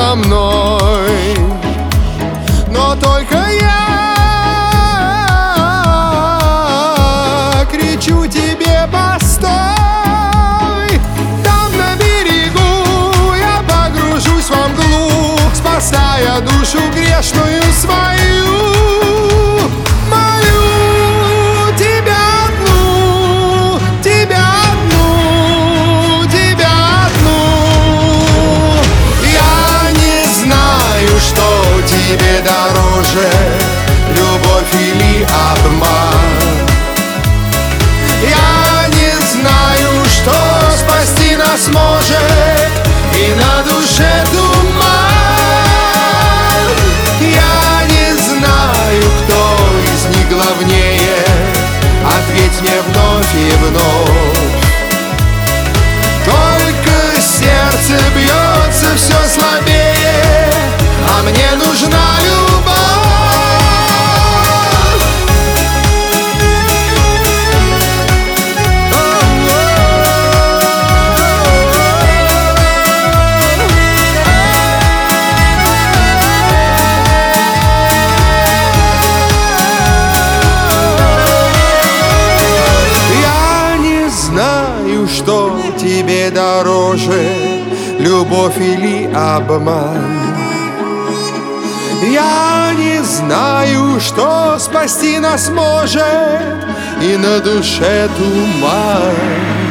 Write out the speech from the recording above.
со мной. Но только я кричу тебе: постой! Там на берегу я погружусь во мглу, спасая душу грешную свою. Мою, тебя одну, тебя одну, тебя одну. Я не знаю, что тебе дороже, любовь или обман. Я не знаю, что спасти нас может, и на душе туман. Я не знаю, кто из них главнее, ответь мне вновь и вновь. Только сердце бьется все слабее, а мне нужна любовь. Я не знаю, что тебе дороже, любовь или обман. Я не знаю, что спасти нас может, и на душе туман.